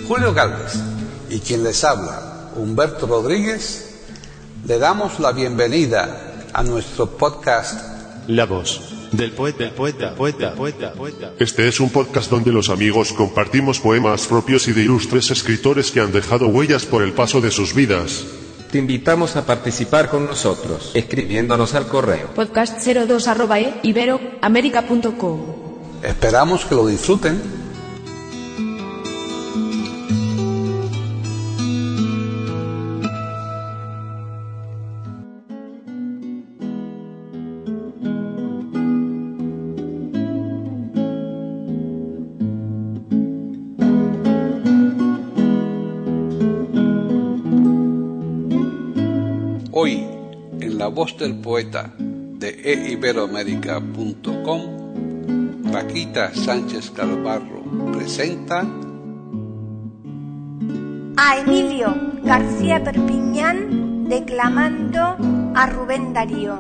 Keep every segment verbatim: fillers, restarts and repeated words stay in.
Julio Galvez y quien les habla, Humberto Rodríguez, le damos la bienvenida a nuestro podcast La voz del poeta, el poeta, poeta, poeta, poeta. Este es un podcast donde los amigos compartimos poemas propios y de ilustres escritores que han dejado huellas por el paso de sus vidas. Te invitamos a participar con nosotros, escribiéndonos al correo podcast cero dos arroba e ibero américa punto com. Esperamos que lo disfruten. Hoy, en La Voz del Poeta de e iberoamérica punto com, Paquita Sánchez Galvarro presenta a Emilio García Perpiñán declamando a Rubén Darío.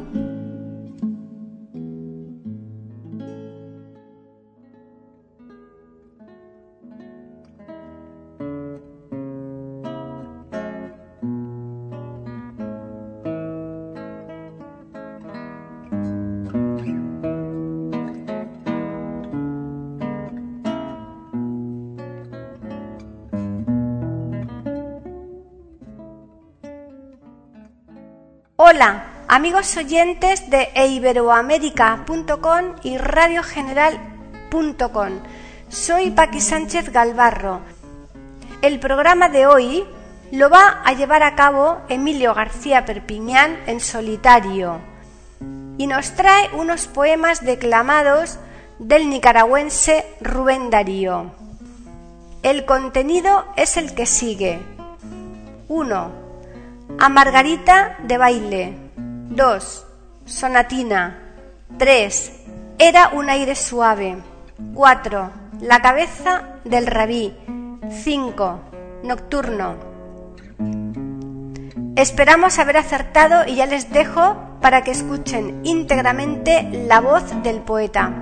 Hola, amigos oyentes de e iberoamérica punto com y radio general punto com. Soy Paqui Sánchez Galvarro. El programa de hoy lo va a llevar a cabo Emilio García Perpiñán en solitario y nos trae unos poemas declamados del nicaragüense Rubén Darío. El contenido es el que sigue. uno. A Margarita de baile. dos. Sonatina. tres. Era un aire suave. cuatro. La cabeza del rabí. cinco. Nocturno. Esperamos haber acertado y ya les dejo para que escuchen íntegramente la voz del poeta.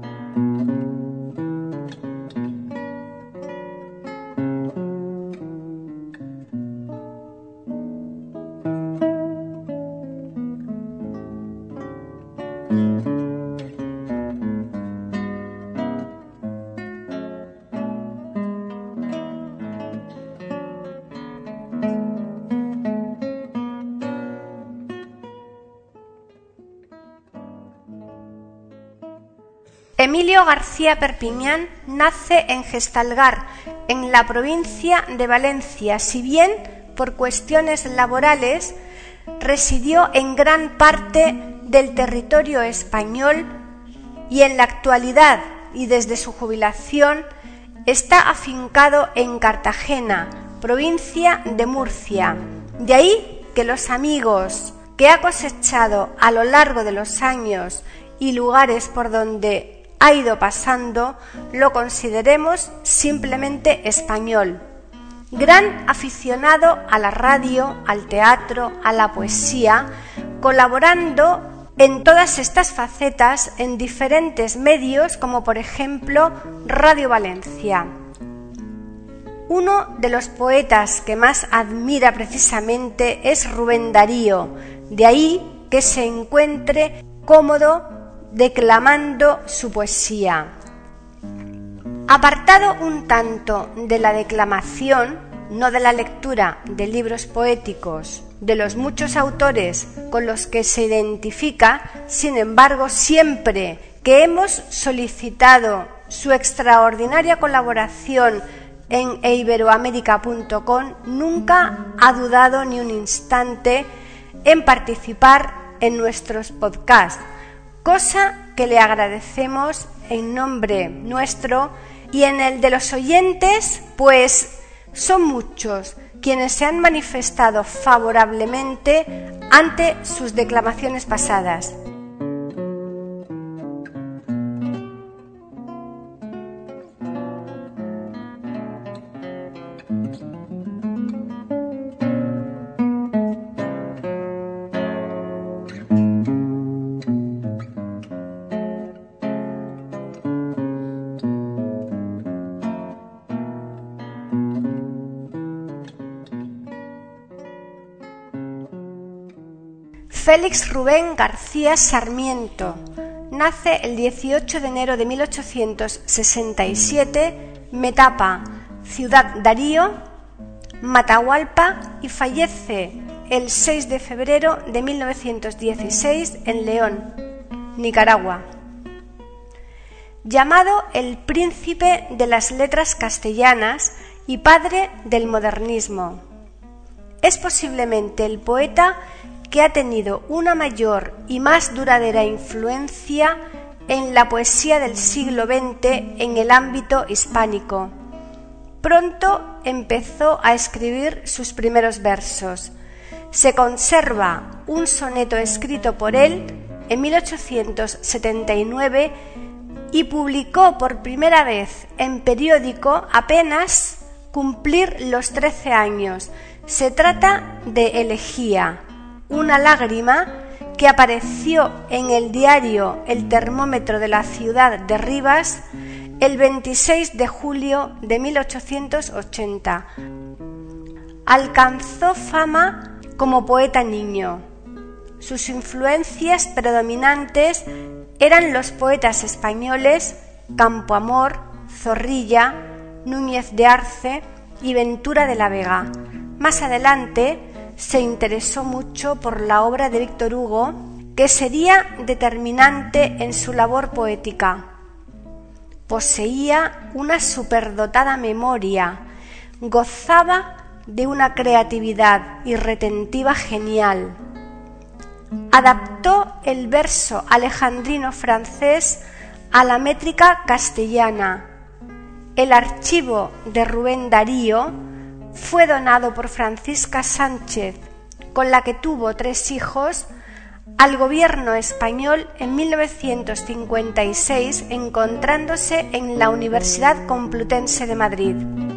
Emilio García Perpiñán nace en Gestalgar, en la provincia de Valencia, si bien por cuestiones laborales residió en gran parte del territorio español y en la actualidad y desde su jubilación está afincado en Cartagena, provincia de Murcia. De ahí que los amigos que ha cosechado a lo largo de los años y lugares por donde ha ido pasando, lo consideremos simplemente español. Gran aficionado a la radio, al teatro, a la poesía, colaborando en todas estas facetas en diferentes medios, como por ejemplo Radio Valencia. Uno de los poetas que más admira precisamente es Rubén Darío, de ahí que se encuentre cómodo declamando su poesía. Apartado un tanto de la declamación, no de la lectura de libros poéticos, de los muchos autores con los que se identifica, sin embargo, siempre que hemos solicitado su extraordinaria colaboración en e iberoamérica punto com, nunca ha dudado ni un instante en participar en nuestros podcasts, cosa que le agradecemos en nombre nuestro y en el de los oyentes, pues son muchos quienes se han manifestado favorablemente ante sus declamaciones pasadas. Félix Rubén García Sarmiento nace el dieciocho de enero de mil ochocientos sesenta y siete, Metapa, Ciudad Darío, Matahualpa, y fallece el seis de febrero de mil novecientos dieciséis en León, Nicaragua. Llamado el príncipe de las letras castellanas y padre del modernismo, es posiblemente el poeta que ha tenido una mayor y más duradera influencia en la poesía del siglo veinte en el ámbito hispánico. Pronto empezó a escribir sus primeros versos. Se conserva un soneto escrito por él en mil ochocientos setenta y nueve y publicó por primera vez en periódico apenas cumplir los trece años. Se trata de Elegía, una lágrima, que apareció en el diario El Termómetro de la ciudad de Rivas el veintiséis de julio de mil ochocientos ochenta. Alcanzó fama como poeta niño. Sus influencias predominantes eran los poetas españoles Campoamor, Zorrilla, Núñez de Arce y Ventura de la Vega. Más adelante se interesó mucho por la obra de Víctor Hugo, que sería determinante en su labor poética. Poseía una superdotada memoria, gozaba de una creatividad y retentiva genial. Adaptó el verso alejandrino francés a la métrica castellana. El archivo de Rubén Darío fue donado por Francisca Sánchez, con la que tuvo tres hijos, al gobierno español en mil novecientos cincuenta y seis, encontrándose en la Universidad Complutense de Madrid.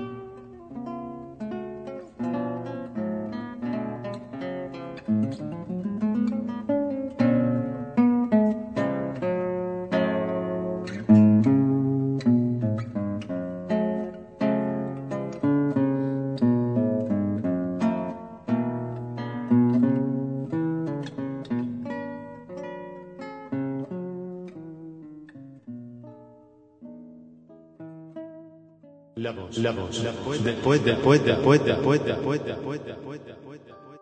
La voz, la voz, la voz, después, después, después, después, después, después, después, después.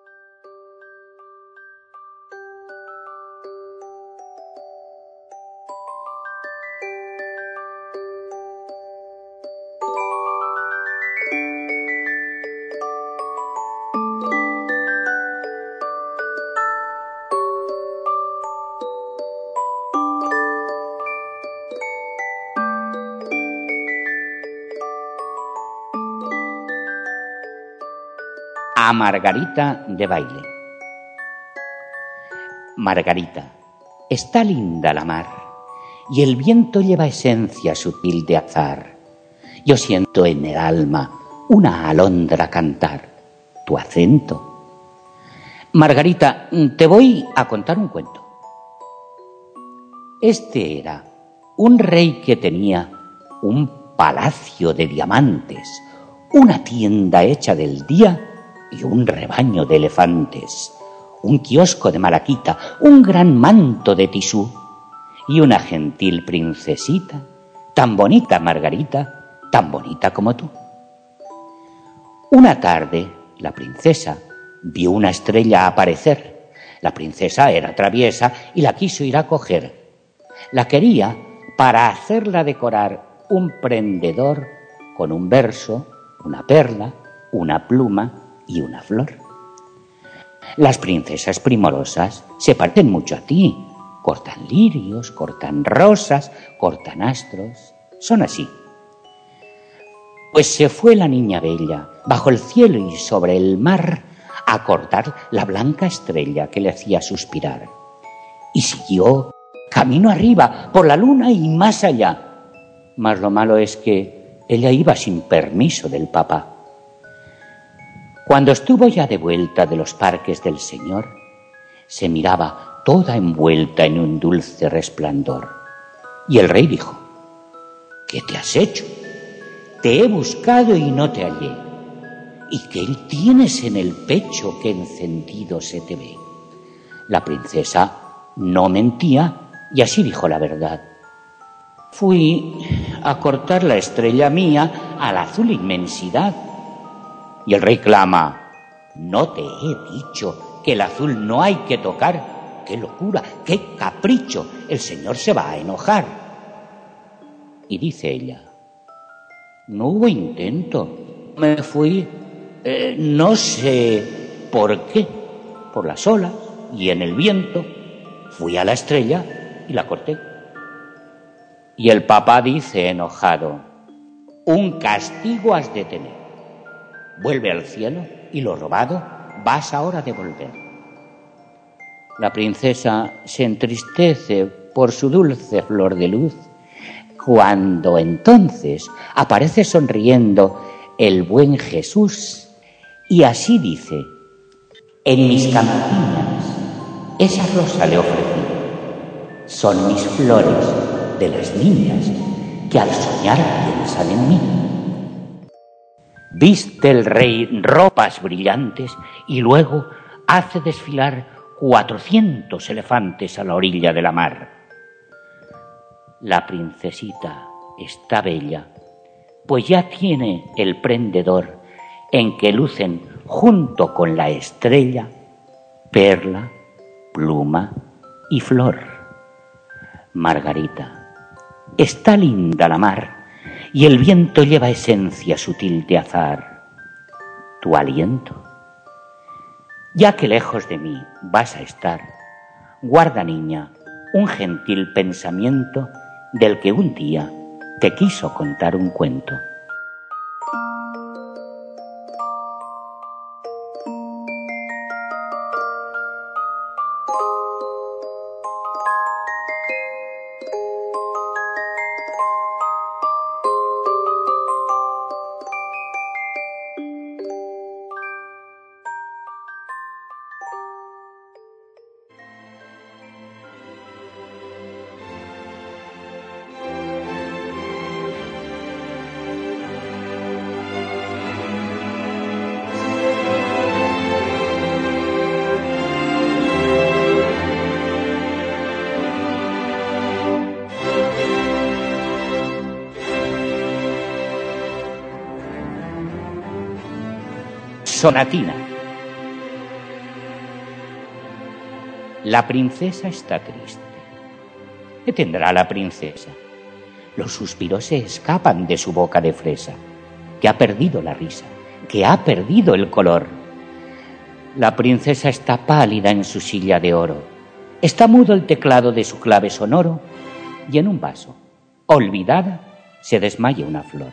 A Margarita de baile. Margarita, está linda la mar, y el viento lleva esencia sutil de azar. Yo siento en el alma una alondra cantar, tu acento. Margarita, te voy a contar un cuento. Este era un rey que tenía un palacio de diamantes, una tienda hecha del día y un rebaño de elefantes, un kiosco de malaquita, un gran manto de tisú y una gentil princesita, tan bonita Margarita, tan bonita como tú. Una tarde la princesa vio una estrella aparecer. La princesa era traviesa y la quiso ir a coger. La quería para hacerla decorar un prendedor con un verso, una perla, una pluma y una flor. Las princesas primorosas se parecen mucho a ti. Cortan lirios, cortan rosas, cortan astros. Son así. Pues se fue la niña bella bajo el cielo y sobre el mar a cortar la blanca estrella que le hacía suspirar. Y siguió camino arriba por la luna y más allá. Mas lo malo es que ella iba sin permiso del papá. Cuando estuvo ya de vuelta de los parques del Señor, se miraba toda envuelta en un dulce resplandor. Y el rey dijo: ¿qué te has hecho? Te he buscado y no te hallé. ¿Y qué tienes en el pecho que encendido se te ve? La princesa no mentía y así dijo la verdad. Fui a cortar la estrella mía a la azul inmensidad. Y el rey clama, no te he dicho que el azul no hay que tocar. ¡Qué locura! ¡Qué capricho! El señor se va a enojar. Y dice ella, no hubo intento. Me fui, eh, no sé por qué, por las olas y en el viento. Fui a la estrella y la corté. Y el papá dice enojado, un castigo has de tener. Vuelve al cielo y lo robado vas ahora a devolver. La princesa se entristece por su dulce flor de luz, cuando entonces aparece sonriendo el buen Jesús y así dice, en mis campiñas esa rosa le ofrecí, son mis flores de las niñas que al soñar piensan en mí. Viste el rey ropas brillantes y luego hace desfilar cuatrocientos elefantes a la orilla de la mar. La princesita está bella, pues ya tiene el prendedor en que lucen junto con la estrella, perla, pluma y flor. Margarita, está linda la mar y el viento lleva esencia sutil de azar. Tu aliento, ya que lejos de mí vas a estar, guarda, niña, un gentil pensamiento del que un día te quiso contar un cuento. Sonatina. La princesa está triste. ¿Qué tendrá la princesa? Los suspiros se escapan de su boca de fresa, que ha perdido la risa, que ha perdido el color. La princesa está pálida en su silla de oro, está mudo el teclado de su clave sonoro, y en un vaso, olvidada, se desmaya una flor.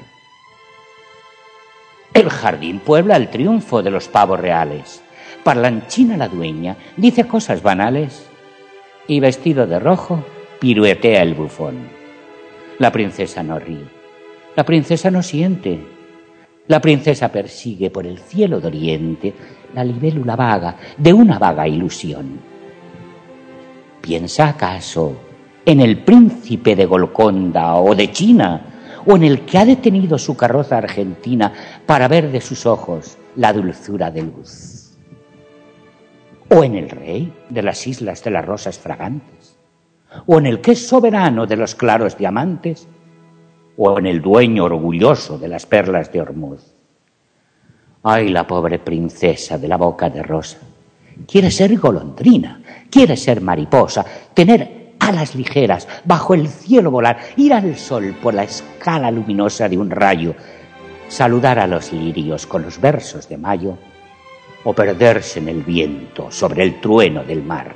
El jardín puebla el triunfo de los pavos reales. Parlanchina la dueña, dice cosas banales, y vestido de rojo, piruetea el bufón. La princesa no ríe, la princesa no siente. La princesa persigue por el cielo de oriente la libélula vaga de una vaga ilusión. ¿Piensa acaso en el príncipe de Golconda o de China, o en el que ha detenido su carroza argentina para ver de sus ojos la dulzura de luz? ¿O en el rey de las islas de las rosas fragantes? ¿O en el que es soberano de los claros diamantes? ¿O en el dueño orgulloso de las perlas de Ormuz? Ay, la pobre princesa de la boca de rosa. Quiere ser golondrina, quiere ser mariposa, tener alas ligeras, bajo el cielo volar, ir al sol por la escala luminosa de un rayo, saludar a los lirios con los versos de mayo, o perderse en el viento sobre el trueno del mar.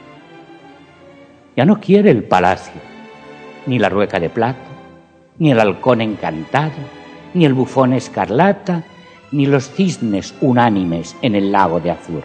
Ya no quiere el palacio, ni la rueca de plata, ni el halcón encantado, ni el bufón escarlata, ni los cisnes unánimes en el lago de azur.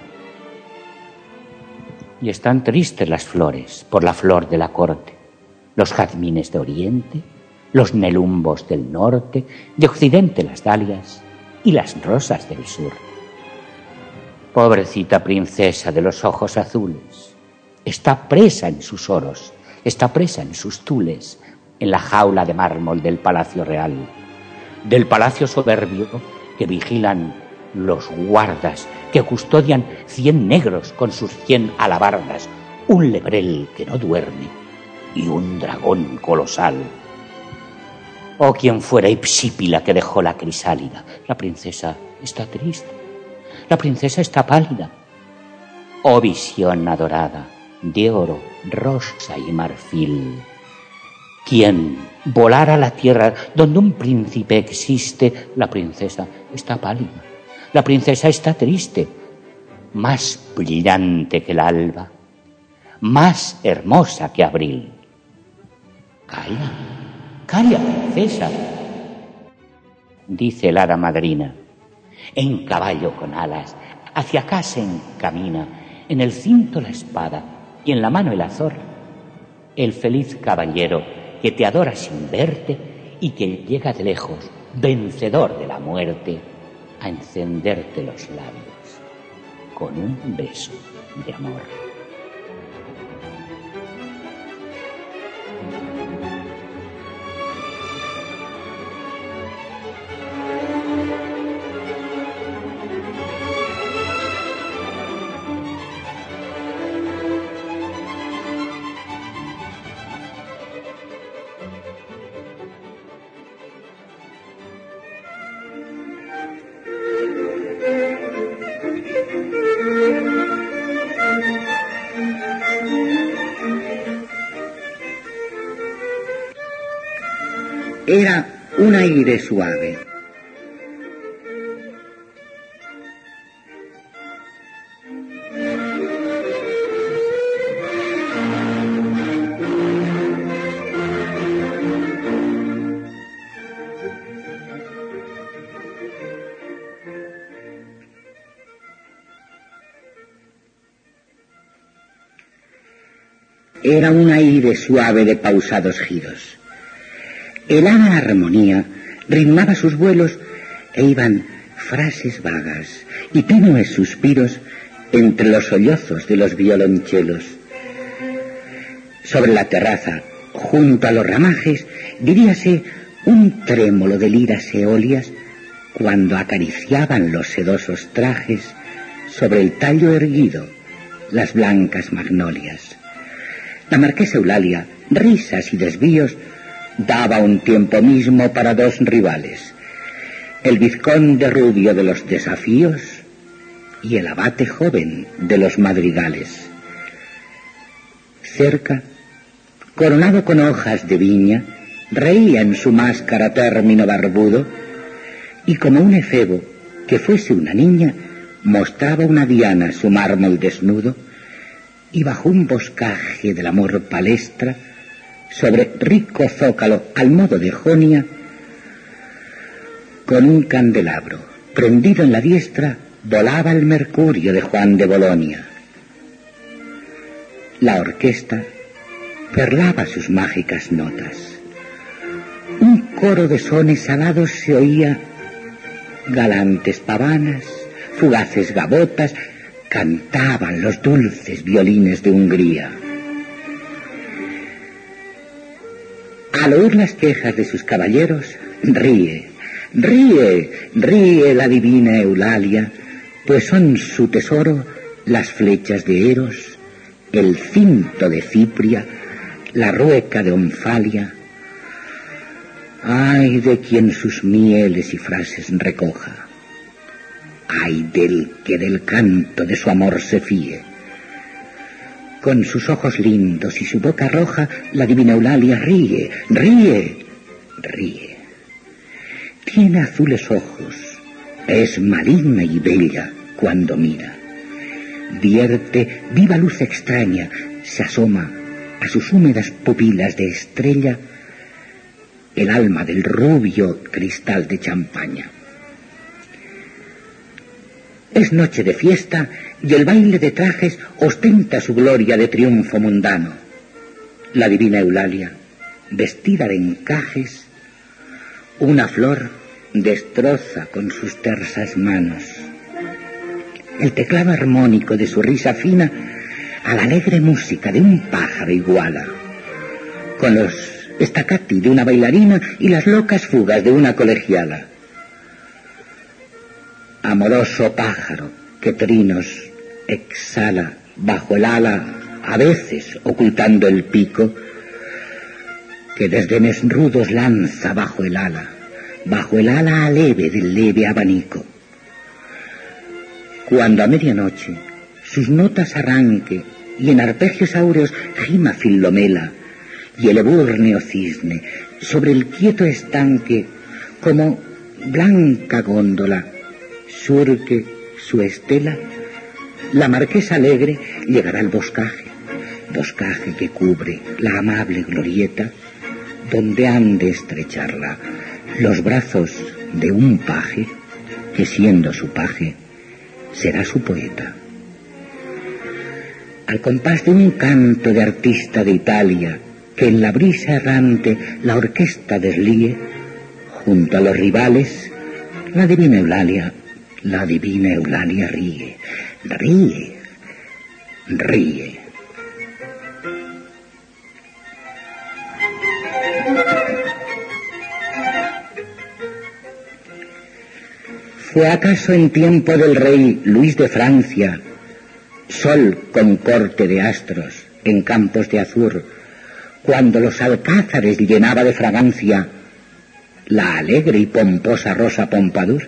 Y están tristes las flores por la flor de la corte, los jazmines de oriente, los nelumbos del norte, de occidente las dalias y las rosas del sur. Pobrecita princesa de los ojos azules, está presa en sus oros, está presa en sus tules, en la jaula de mármol del palacio real, del palacio soberbio que vigilan los guardas que custodian cien negros con sus cien alabardas, un lebrel que no duerme y un dragón colosal. Oh, quien fuera Hipsípila que dejó la crisálida. La princesa está triste, la princesa está pálida. Oh, visión adorada de oro, rosa y marfil, quien volara a la tierra donde un príncipe existe. La princesa está pálida, la princesa está triste, más brillante que el alba, más hermosa que abril. Calla, calla, princesa, dice el hada madrina. En caballo con alas, hacia acá se encamina, en el cinto la espada y en la mano el azor. El feliz caballero que te adora sin verte y que llega de lejos, vencedor de la muerte, a encenderte los labios con un beso de amor. Era un aire suave. Era un aire suave de pausados giros. Helada armonía ritmaba sus vuelos e iban frases vagas y tenues suspiros entre los sollozos de los violonchelos. Sobre la terraza, junto a los ramajes, diríase un trémolo de liras eolias cuando acariciaban los sedosos trajes sobre el tallo erguido las blancas magnolias. La marquesa Eulalia, risas y desvíos, daba un tiempo mismo para dos rivales, el vizconde rubio de los desafíos y el abate joven de los madrigales. Cerca, coronado con hojas de viña, reía en su máscara término barbudo, y como un efebo que fuese una niña, mostraba una diana su mármol desnudo, y bajo un boscaje del amor palestra, sobre rico zócalo al modo de Jonia, con un candelabro prendido en la diestra, volaba el mercurio de Juan de Bolonia. La orquesta perlaba sus mágicas notas. Un coro de sones alados se oía, galantes pavanas, fugaces gavotas, cantaban los dulces violines de Hungría. Al oír las quejas de sus caballeros, ríe, ríe, ríe la divina Eulalia, pues son su tesoro las flechas de Eros, el cinto de Cipria, la rueca de Onfalia. Ay de quien sus mieles y frases recoja, ay del que del canto de su amor se fíe. Con sus ojos lindos y su boca roja, la divina Eulalia ríe, ríe, ríe. Tiene azules ojos, es maligna y bella cuando mira. Vierte viva luz extraña, se asoma a sus húmedas pupilas de estrella el alma del rubio cristal de champaña. Es noche de fiesta y el baile de trajes ostenta su gloria de triunfo mundano. La divina Eulalia, vestida de encajes, una flor destroza con sus tersas manos. El teclado armónico de su risa fina a la alegre música de un pájaro iguala, con los staccato de una bailarina y las locas fugas de una colegiala. amoroso pájaro que trinos exhala bajo el ala, a veces ocultando el pico, que desdenes rudos lanza bajo el ala, bajo el ala aleve del leve abanico. Cuando a medianoche sus notas arranque y en arpegios áureos gima Filomela y el ebúrneo cisne sobre el quieto estanque como blanca góndola surque su estela, la marquesa alegre llegará al boscaje, boscaje que cubre la amable glorieta, donde han de estrecharla los brazos de un paje que, siendo su paje, será su poeta. Al compás de un canto de artista de Italia, que en la brisa errante la orquesta deslíe, junto a los rivales, la divina Eulalia, la divina Eulalia ríe, ríe, ríe. ¿Fue acaso en tiempo del rey Luis de Francia, sol con corte de astros en campos de azur, cuando los alcázares llenaba de fragancia la alegre y pomposa Rosa Pompadour?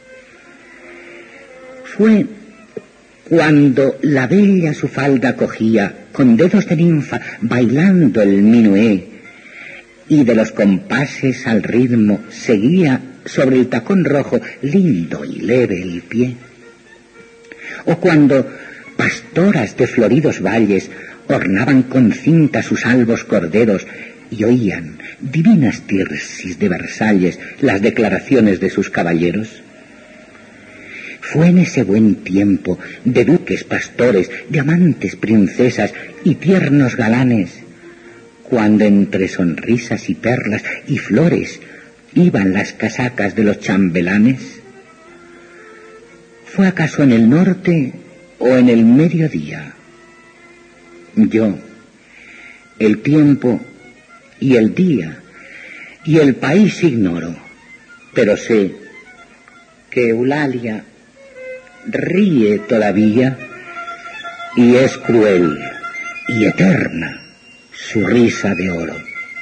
Fue cuando la bella su falda cogía con dedos de ninfa bailando el minué y de los compases al ritmo seguía sobre el tacón rojo lindo y leve el pie. O cuando pastoras de floridos valles ornaban con cinta sus albos corderos y oían, divinas tirsis de Versalles, las declaraciones de sus caballeros. Fue en ese buen tiempo de duques, pastores, de amantes, princesas y tiernos galanes, cuando entre sonrisas y perlas y flores iban las casacas de los chambelanes. ¿Fue acaso en el norte o en el mediodía? Yo, el tiempo y el día y el país ignoro, pero sé que Eulalia ríe todavía y es cruel y eterna su risa de oro.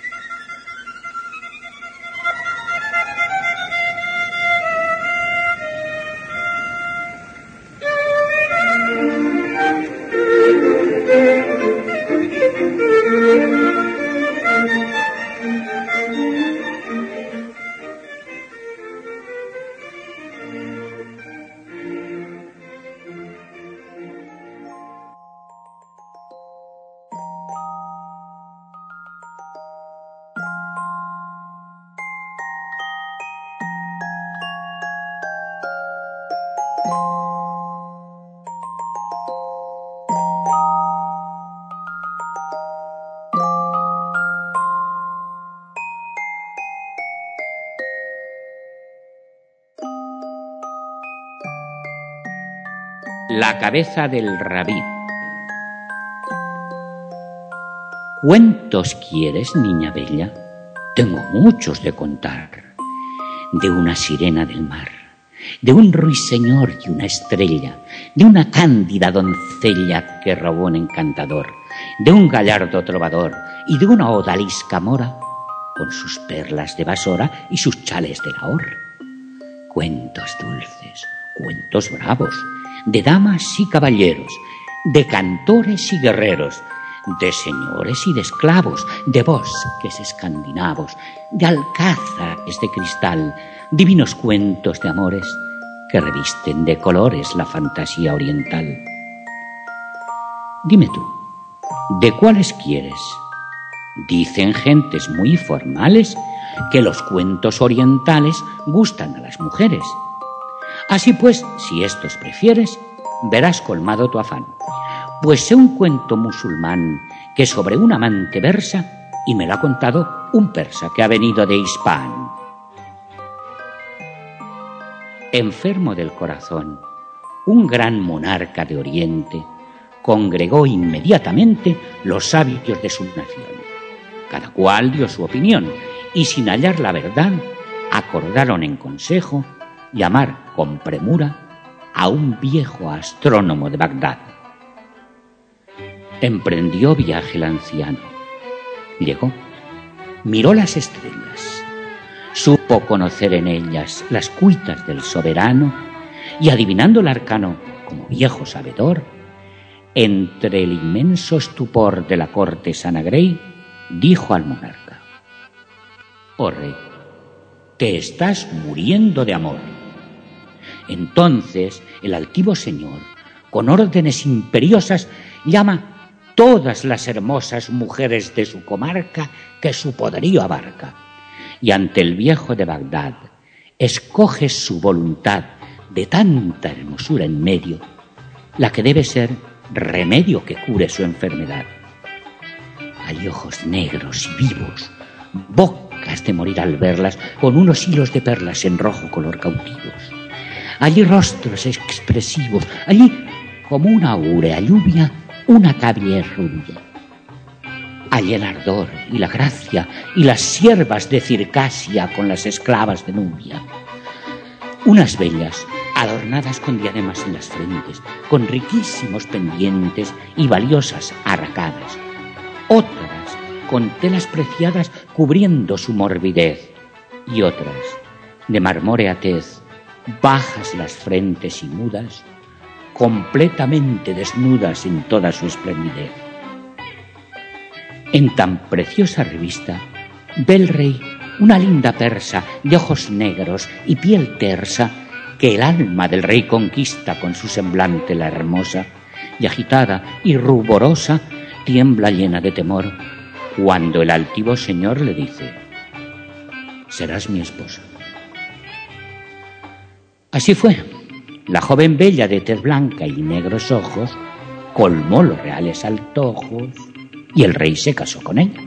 La cabeza del rabí. ¿Cuentos quieres, niña bella? Tengo muchos de contar. De una sirena del mar, de un ruiseñor y una estrella, de una cándida doncella que robó un encantador, de un gallardo trovador y de una odalisca mora, con sus perlas de Basora y sus chales de Lahore. Cuentos dulces, cuentos bravos, de damas y caballeros, de cantores y guerreros, de señores y de esclavos, de bosques escandinavos, de alcázares de cristal, divinos cuentos de amores que revisten de colores la fantasía oriental. Dime tú, ¿de cuáles quieres? Dicen gentes muy formales que los cuentos orientales gustan a las mujeres. Así pues, si estos prefieres, verás colmado tu afán. Pues sé un cuento musulmán que sobre un amante versa y me lo ha contado un persa que ha venido de Hispán. Enfermo del corazón, un gran monarca de Oriente congregó inmediatamente los sabios de su nación. Cada cual dio su opinión y sin hallar la verdad acordaron en consejo llamar con premura a un viejo astrónomo de Bagdad. Emprendió viaje el anciano. Llegó, miró las estrellas, supo conocer en ellas las cuitas del soberano y, adivinando el arcano como viejo sabedor, entre el inmenso estupor de la cortesana Grey, dijo al monarca: «Oh rey, te estás muriendo de amor». Entonces el altivo señor, con órdenes imperiosas, llama todas las hermosas mujeres de su comarca que su poderío abarca, y ante el viejo de Bagdad escoge su voluntad de tanta hermosura en medio, la que debe ser remedio que cure su enfermedad. Hay ojos negros y vivos, bocas de morir al verlas, con unos hilos de perlas en rojo color cautivos. Allí rostros expresivos, allí como una áurea lluvia, una cabellera rubia. Allí el ardor y la gracia y las siervas de Circasia con las esclavas de Nubia. Unas bellas adornadas con diademas en las frentes, con riquísimos pendientes y valiosas arracadas. Otras con telas preciadas cubriendo su morbidez, y otras de marmórea tez, bajas las frentes y mudas, completamente desnudas en toda su esplendidez. En tan preciosa revista ve el rey una linda persa de ojos negros y piel tersa, que el alma del rey conquista con su semblante la hermosa, y agitada y ruborosa tiembla llena de temor cuando el altivo señor le dice: «Serás mi esposa». Así fue. La joven bella de tez blanca y negros ojos colmó los reales antojos y el rey se casó con ella.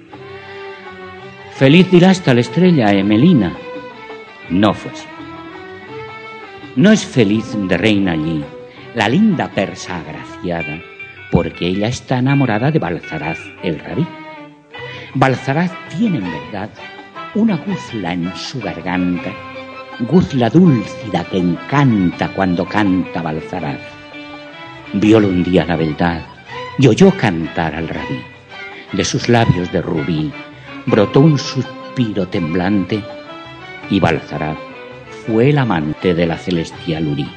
Feliz dirás tal estrella, Emelina. No fue así. No es feliz de reina allí la linda persa agraciada, porque ella está enamorada de Balzaraz el rabí. Balzaraz tiene en verdad una guzla en su garganta, guzla dúlcida que encanta cuando canta Balzaraz. Viólo un día la beldad y oyó cantar al rabí. De sus labios de rubí brotó un suspiro temblante, y Balzaraz fue el amante de la celestial Urí.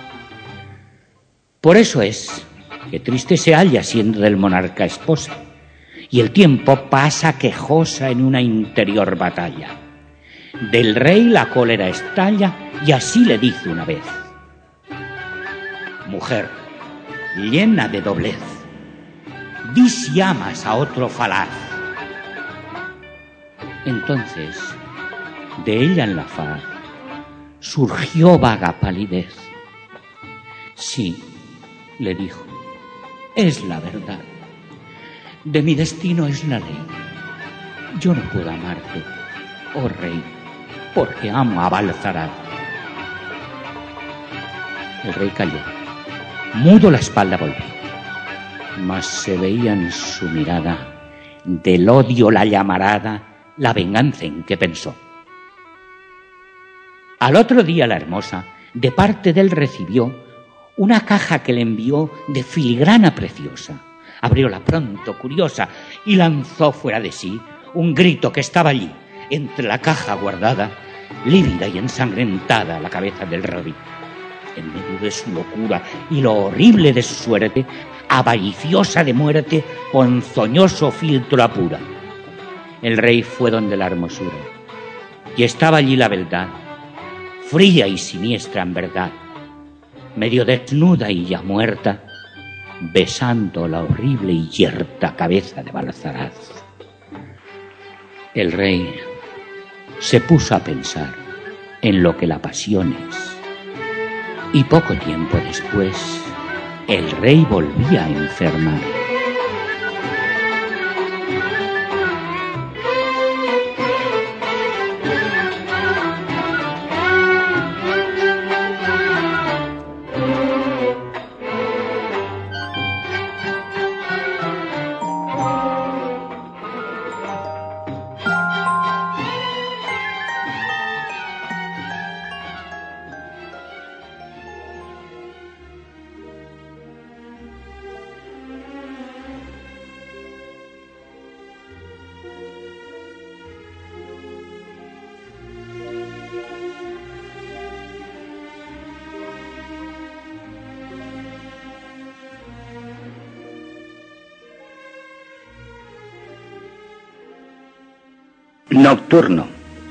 Por eso es que triste se halla siendo del monarca esposa, y el tiempo pasa quejosa en una interior batalla. Del rey la cólera estalla, y así le dice una vez: «Mujer, llena de doblez, di si amas a otro falaz». Entonces, de ella en la faz surgió vaga palidez. «Sí», le dijo, «es la verdad. De mi destino es la ley. Yo no puedo amarte, oh rey, porque amo a Balzaraz». El rey calló, mudo la espalda volvió, mas se veía en su mirada del odio la llamarada, la venganza en que pensó. Al otro día la hermosa de parte de él recibió una caja que le envió de filigrana preciosa. Abrióla pronto, curiosa, y lanzó fuera de sí un grito que estaba allí, entre la caja guardada, lívida y ensangrentada la cabeza del rabí. En medio de su locura y lo horrible de su suerte, avariciosa de muerte, ponzoñoso filtro apura. El rey fue donde la hermosura, y estaba allí la beldad, fría y siniestra en verdad, medio desnuda y ya muerta, besando la horrible y yerta cabeza de Balzaraz. El rey se puso a pensar en lo que la pasión es, y poco tiempo después el rey volvía a enfermar. Nocturno.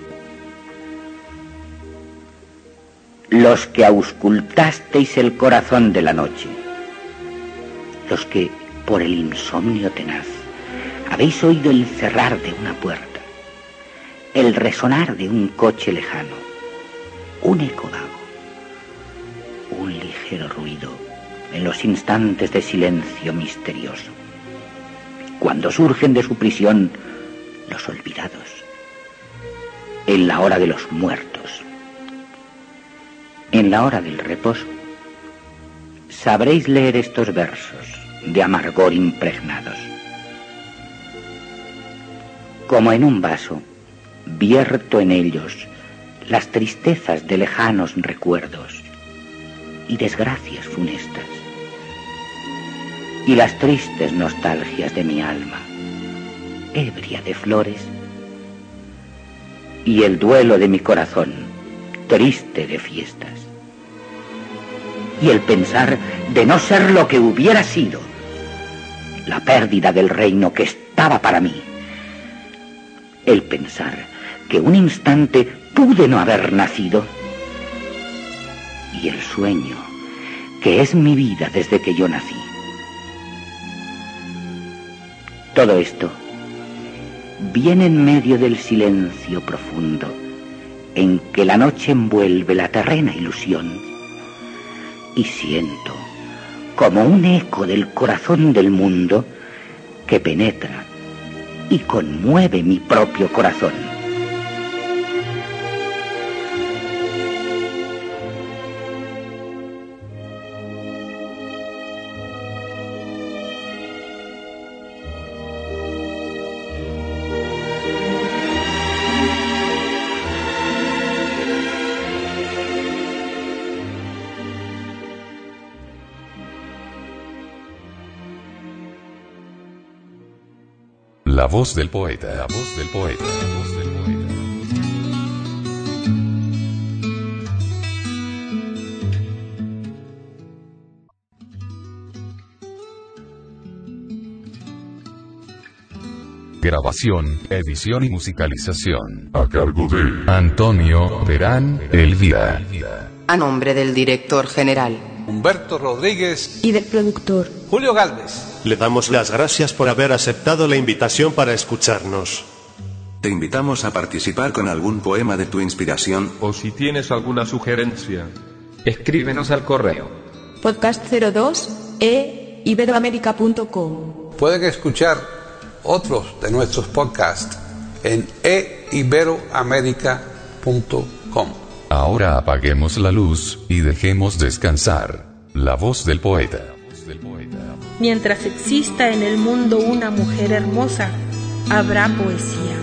Los que auscultasteis el corazón de la noche, los que, por el insomnio tenaz, habéis oído el cerrar de una puerta, el resonar de un coche lejano, un eco vago, un ligero ruido en los instantes de silencio misterioso, cuando surgen de su prisión los olvidados, en la hora de los muertos, en la hora del reposo, sabréis leer estos versos de amargor impregnados. Como en un vaso, vierto en ellos las tristezas de lejanos recuerdos y desgracias funestas, y las tristes nostalgias de mi alma, ebria de flores, y el duelo de mi corazón, triste de fiestas, y el pensar de no ser lo que hubiera sido, la pérdida del reino que estaba para mí, el pensar que un instante pude no haber nacido, y el sueño que es mi vida desde que yo nací. Todo esto viene en medio del silencio profundo en que la noche envuelve la terrena ilusión, y siento como un eco del corazón del mundo que penetra y conmueve mi propio corazón. La voz del poeta, la voz del poeta, la voz del poeta. Grabación, edición y musicalización A cargo de Antonio Terán Elvira. A nombre del director general Humberto Rodríguez y del productor Julio Galvez. Le damos las gracias por haber aceptado la invitación para escucharnos. Te invitamos a participar con algún poema de tu inspiración. O si tienes alguna sugerencia, escríbenos al correo podcast cero dos e iberoamerica punto com. Pueden escuchar otros de nuestros podcasts en e iberoamerica punto com. Ahora apaguemos la luz y dejemos descansar la voz del poeta. Mientras exista en el mundo una mujer hermosa, habrá poesía.